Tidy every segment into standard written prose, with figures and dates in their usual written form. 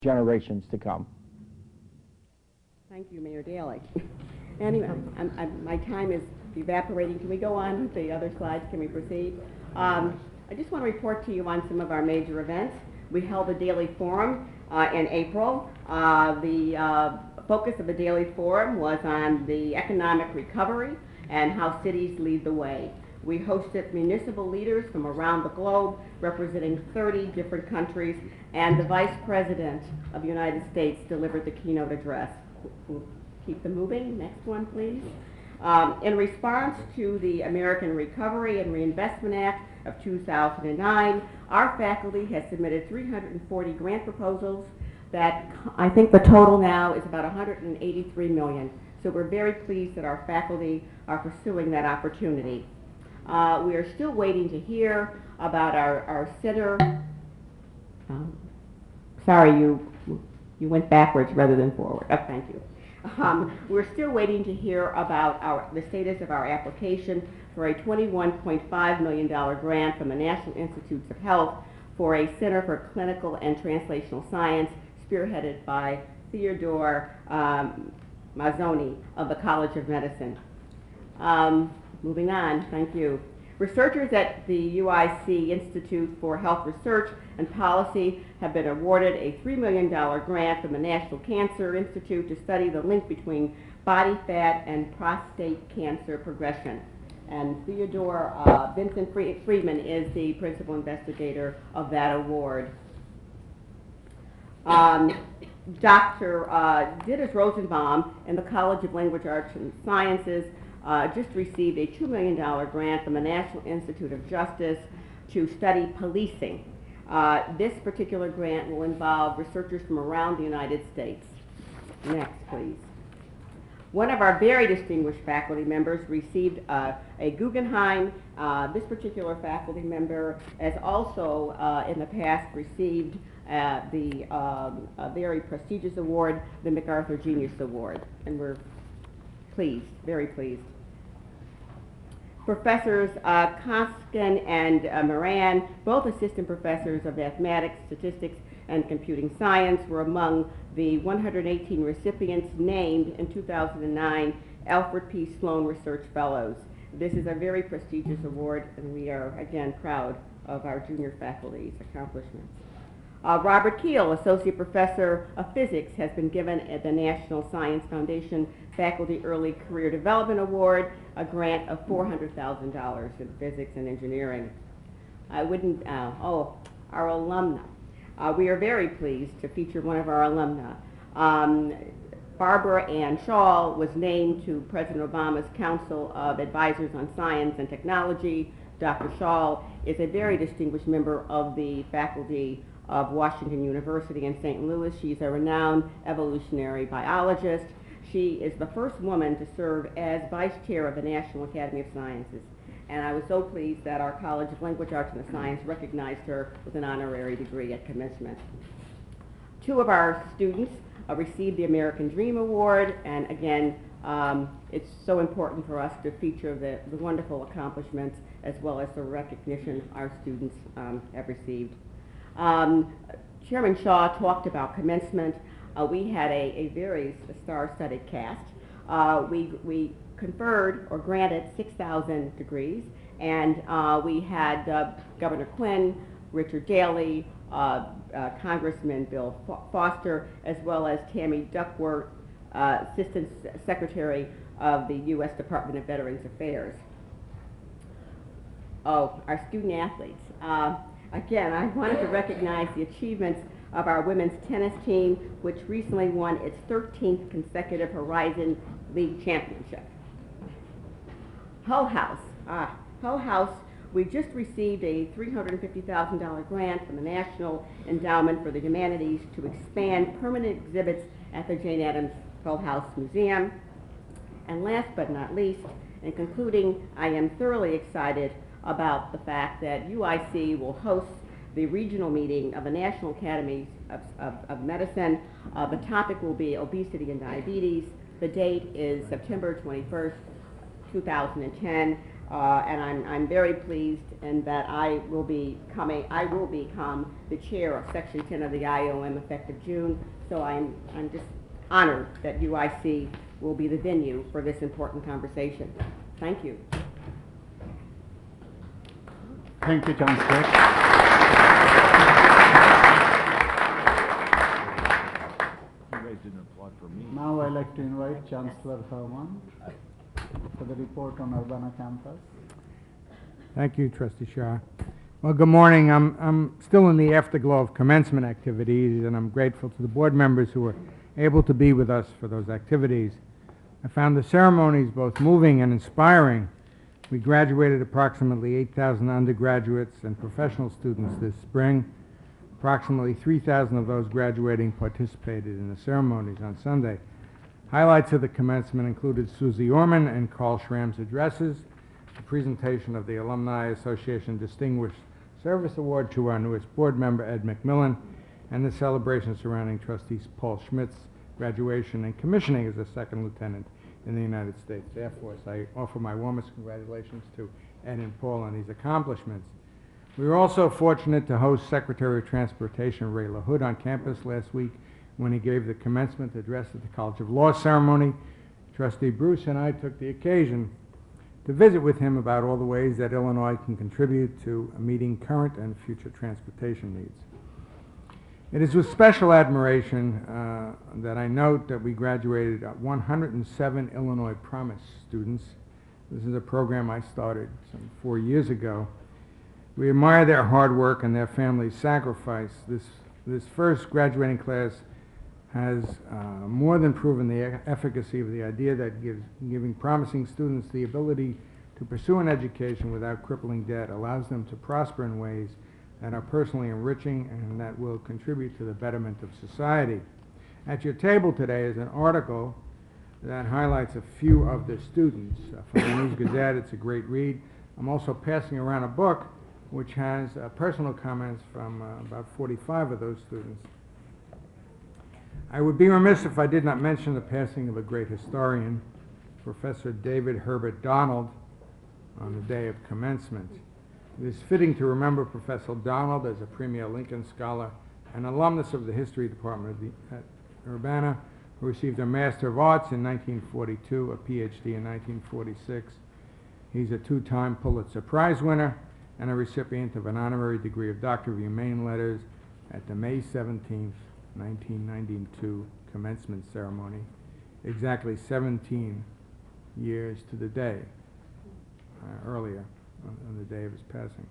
generations to come. Thank you, Mayor Daley. Anyway, my time is evaporating. Can we go on with the other slides? Can we proceed? I just want to report to you on some of our major events. We held a daily forum in April. The focus of the daily forum was on the economic recovery and how cities lead the way. We hosted municipal leaders from around the globe representing 30 different countries, and the Vice President of the United States delivered the keynote address. We'll keep them moving. Next one, please. In response to the American Recovery and Reinvestment Act of 2009, our faculty has submitted 340 grant proposals that I think the total now is about $183 million. So we're very pleased that our faculty are pursuing that opportunity. We are still waiting to hear about our center. Sorry, you went backwards rather than forward. Oh, thank you. We're still waiting to hear about the status of our application for a $21.5 million grant from the National Institutes of Health for a Center for Clinical and Translational Science, spearheaded by Theodore Mazzoni of the College of Medicine. Moving on, thank you. Researchers at the UIC Institute for Health Research and Policy have been awarded a $3 million grant from the National Cancer Institute to study the link between body fat and prostate cancer progression. And Theodore Vincent Friedman is the principal investigator of that award. Dr. Ditters Rosenbaum in the College of Language Arts and Sciences just received a $2 million grant from the National Institute of Justice to study policing. This particular grant will involve researchers from around the United States. Next, please. One of our very distinguished faculty members received a Guggenheim. This particular faculty member has also in the past received the very prestigious award, the MacArthur Genius Award, and we're pleased, very pleased. Professors Koskin and Moran, both assistant professors of mathematics, statistics, and computing science, were among the 118 recipients named in 2009 Alfred P. Sloan Research Fellows. This is a very prestigious award, and we are, again, proud of our junior faculty's accomplishments. Robert Keel, Associate Professor of Physics, has been given the National Science Foundation Faculty Early Career Development Award, a grant of $400,000 in physics and engineering. Our alumna. We are very pleased to feature one of our alumna. Barbara Ann Shaw was named to President Obama's Council of Advisors on Science and Technology. Dr. Shaw is a very distinguished member of the faculty of Washington University in St. Louis. She's a renowned evolutionary biologist. She is the first woman to serve as vice chair of the National Academy of Sciences. And I was so pleased that our College of Language Arts and Science recognized her with an honorary degree at commencement. Two of our students received the American Dream Award, and again, it's so important for us to feature the wonderful accomplishments as well as the recognition our students have received. Chairman Shaw talked about commencement. We had a very star-studded cast. We conferred or granted 6,000 degrees, and we had Governor Quinn, Richard Daley, Congressman Bill Foster, as well as Tammy Duckworth, Assistant Secretary of the U.S. Department of Veterans Affairs. Oh, our student athletes. Again, I wanted to recognize the achievements of our women's tennis team, which recently won its 13th consecutive Horizon League championship. Hull House. Hull House, we just received a $350,000 grant from the National Endowment for the Humanities to expand permanent exhibits at the Jane Addams Hull House Museum. And last but not least, in concluding, I am thoroughly excited about the fact that UIC will host the regional meeting of the National Academies of Medicine. The topic will be obesity and diabetes. The date is September 21st, 2010. And I'm very pleased in that I will become the chair of Section 10 of the IOM effective June. So I'm just honored that UIC will be the venue for this important conversation. Thank you. Thank you, Chancellor. You guys didn't applaud for me. Now I'd like to invite Chancellor Herman for the report on Urbana campus. Thank you, Trustee Shaw. Well, good morning. I'm still in the afterglow of commencement activities, and I'm grateful to the board members who were able to be with us for those activities. I found the ceremonies both moving and inspiring. We graduated approximately 8,000 undergraduates and professional students this spring. Approximately 3,000 of those graduating participated in the ceremonies on Sunday. Highlights of the commencement included Susie Orman and Carl Schramm's addresses, the presentation of the Alumni Association Distinguished Service Award to our newest board member, Ed McMillan, and the celebration surrounding Trustee Paul Schmidt's graduation and commissioning as a second lieutenant in the United States Air Force. I offer my warmest congratulations to Ed and Paul on these accomplishments. We were also fortunate to host Secretary of Transportation Ray LaHood on campus last week when he gave the commencement address at the College of Law ceremony. Trustee Bruce and I took the occasion to visit with him about all the ways that Illinois can contribute to meeting current and future transportation needs. It is with special admiration that I note that we graduated 107 Illinois Promise students. This is a program I started some 4 years ago. We admire their hard work and their family's sacrifice. This first graduating class has more than proven the efficacy of the idea that giving promising students the ability to pursue an education without crippling debt allows them to prosper in ways that are personally enriching and that will contribute to the betterment of society. At your table today is an article that highlights a few of the students. From the News Gazette, it's a great read. I'm also passing around a book which has personal comments from about 45 of those students. I would be remiss if I did not mention the passing of a great historian, Professor David Herbert Donald, on the day of commencement. It is fitting to remember Professor Donald as a premier Lincoln Scholar, an alumnus of the History Department at Urbana, who received a Master of Arts in 1942, a PhD in 1946. He's a two-time Pulitzer Prize winner and a recipient of an honorary degree of Doctor of Humane Letters at the May 17, 1992 commencement ceremony, exactly 17 years to the day earlier on the day of his passing.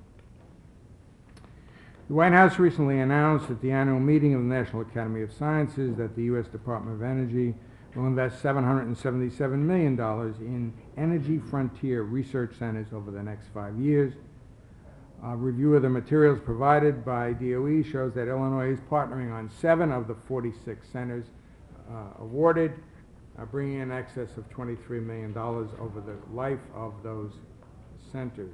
The White House recently announced at the annual meeting of the National Academy of Sciences that the U.S. Department of Energy will invest $777 million in energy frontier research centers over the next 5 years. A review of the materials provided by DOE shows that Illinois is partnering on 7 of the 46 centers awarded, bringing in excess of $23 million over the life of those centers.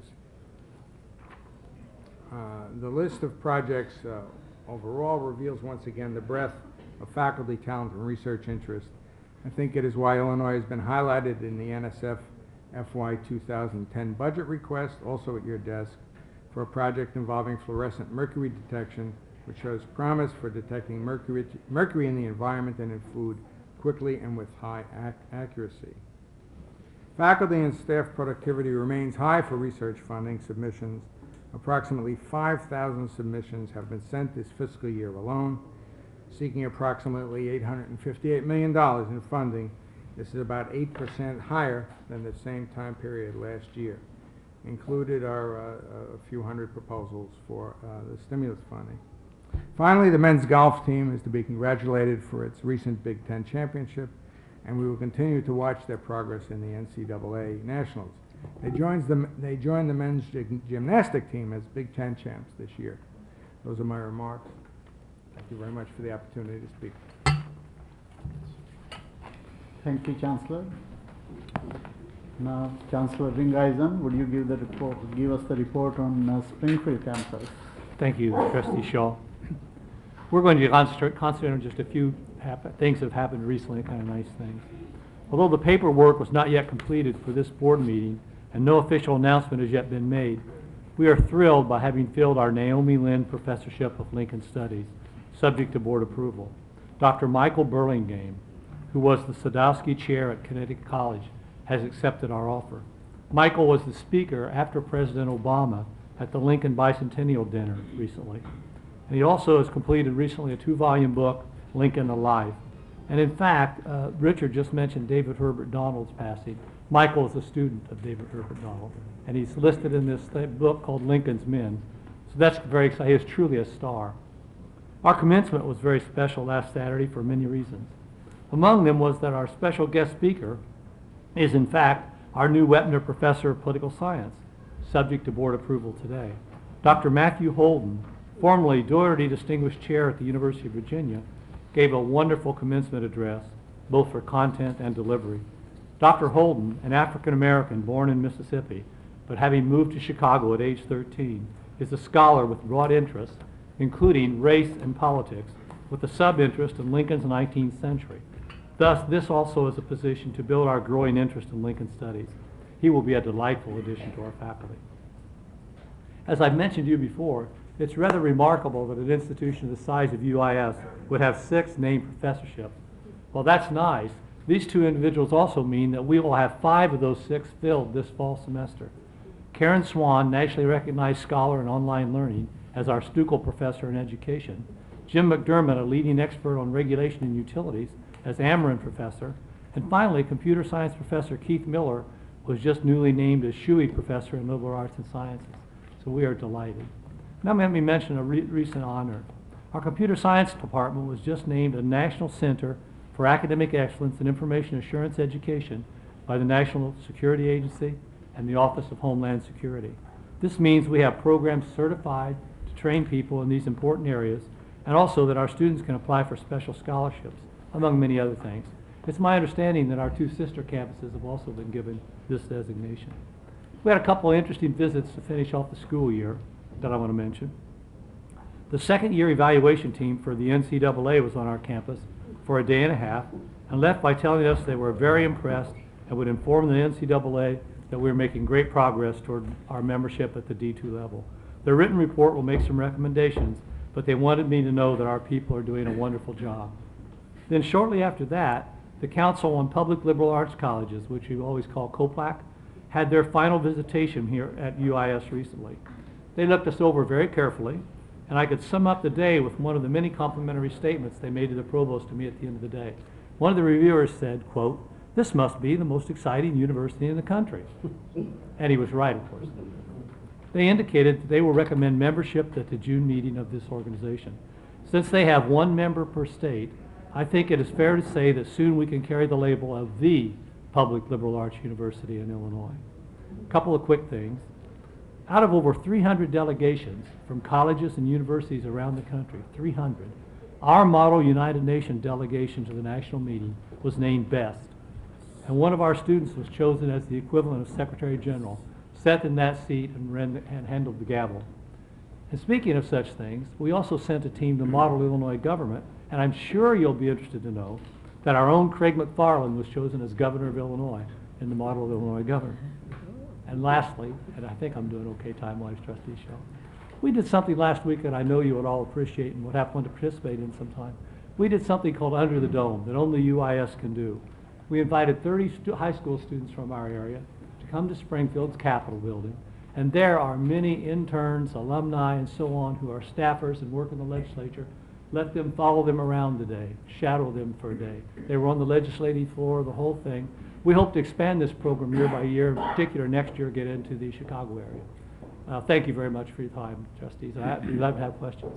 The list of projects overall reveals once again the breadth of faculty talent and research interest. I think it is why Illinois has been highlighted in the NSF FY 2010 budget request, also at your desk, for a project involving fluorescent mercury detection, which shows promise for detecting mercury in the environment and in food quickly and with high accuracy. Faculty and staff productivity remains high for research funding submissions. Approximately 5,000 submissions have been sent this fiscal year alone, seeking approximately $858 million in funding. This is about 8% higher than the same time period last year. Included are a few hundred proposals for the stimulus funding. Finally, the men's golf team is to be congratulated for its recent Big Ten championship, and we will continue to watch their progress in the NCAA Nationals. They joined the men's gymnastic team as Big Ten champs this year. Those are my remarks. Thank you very much for the opportunity to speak. Thank you, Chancellor. Now, Chancellor Ringeisen, would you give us the report on Springfield campus? Thank you, Trustee Shaw. We're going to concentrate on just a few things that have happened recently, kind of nice things. Although the paperwork was not yet completed for this board meeting, and no official announcement has yet been made, we are thrilled by having filled our Naomi Lynn Professorship of Lincoln Studies, subject to board approval. Dr. Michael Burlingame, who was the Sadowski Chair at Connecticut College, has accepted our offer. Michael was the speaker after President Obama at the Lincoln Bicentennial Dinner recently. And he also has completed recently a 2-volume book, Lincoln Alive. And in fact, Richard just mentioned David Herbert Donald's passing. Michael is a student of David Herbert Donald, and he's listed in this book called Lincoln's Men. So that's very exciting. He is truly a star. Our commencement was very special last Saturday for many reasons. Among them was that our special guest speaker is in fact our new Wepner Professor of Political Science, subject to board approval today. Dr. Matthew Holden, formerly Doherty Distinguished Chair at the University of Virginia, gave a wonderful commencement address, both for content and delivery. Dr. Holden, an African American born in Mississippi, but having moved to Chicago at age 13, is a scholar with broad interests, including race and politics, with a sub-interest in Lincoln's 19th century. Thus, this also is a position to build our growing interest in Lincoln studies. He will be a delightful addition to our faculty. As I've mentioned to you before, it's rather remarkable that an institution the size of UIS would have 6 named professorships. Well, that's nice. These 2 individuals also mean that we will have 5 of those 6 filled this fall semester. Karen Swan, nationally recognized scholar in online learning, as our Stuckel Professor in Education. Jim McDermott, a leading expert on regulation and utilities, as Ameren Professor. And finally, Computer Science Professor Keith Miller was just newly named as Shuey Professor in Liberal Arts and Sciences. So we are delighted. Now let me mention a recent honor. Our Computer Science Department was just named a National Center for Academic Excellence in Information Assurance Education by the National Security Agency and the Office of Homeland Security. This means we have programs certified to train people in these important areas, and also that our students can apply for special scholarships, among many other things. It's my understanding that our 2 sister campuses have also been given this designation. We had a couple of interesting visits to finish off the school year that I want to mention. The second-year evaluation team for the NCAA was on our campus for a day and a half and left by telling us they were very impressed and would inform the NCAA that we were making great progress toward our membership at the D2 level. Their written report will make some recommendations, but they wanted me to know that our people are doing a wonderful job. Then shortly after that, the Council on Public Liberal Arts Colleges, which we always call COPLAC, had their final visitation here at UIS recently. They looked us over very carefully, and I could sum up the day with one of the many complimentary statements they made to the provost to me at the end of the day. One of the reviewers said, quote, "This must be the most exciting university in the country." And he was right, of course. They indicated that they will recommend membership at the June meeting of this organization. Since they have 1 member per state, I think it is fair to say that soon we can carry the label of the public liberal arts university in Illinois. A couple of quick things. Out of over 300 delegations from colleges and universities around the country, 300, our Model United Nations delegation to the national meeting was named best. And one of our students was chosen as the equivalent of Secretary General, sat in that seat and handled the gavel. And speaking of such things, we also sent a team to model Illinois government, and I'm sure you'll be interested to know that our own Craig McFarland was chosen as governor of Illinois in the model Illinois government. And lastly, and I think I'm doing okay time-wise, Trustee Shaw, we did something last week that I know you would all appreciate and would have fun to participate in sometime. We did something called Under the Dome that only UIS can do. We invited 30 high school students from our area to come to Springfield's Capitol building, and there are many interns, alumni, and so on who are staffers and work in the legislature. Let them follow them around today, shadow them for a day. They were on the legislative floor, the whole thing. We hope to expand this program year by year, in particular next year get into the Chicago area. Thank you very much for your time, trustees. I'd love to have questions.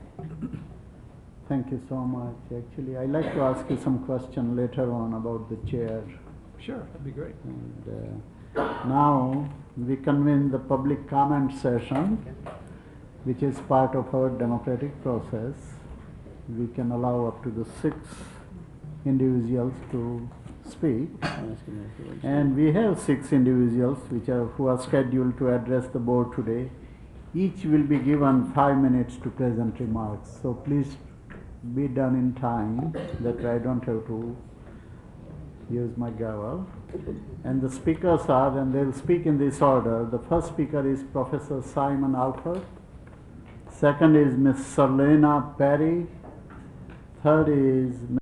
Thank you so much. Actually, I'd like to ask you some question later on about the chair. Sure, that'd be great. And now we convene the public comment session, which is part of our democratic process. We can allow up to the 6 individuals to speak, and we have 6 individuals who are scheduled to address the board today. Each will be given 5 minutes to present remarks, so please be done in time that I don't have to use my gavel. And the speakers are, and they'll speak in this order. The first speaker is Professor Simon Alford. Second is Miss Serlena Perry. Third is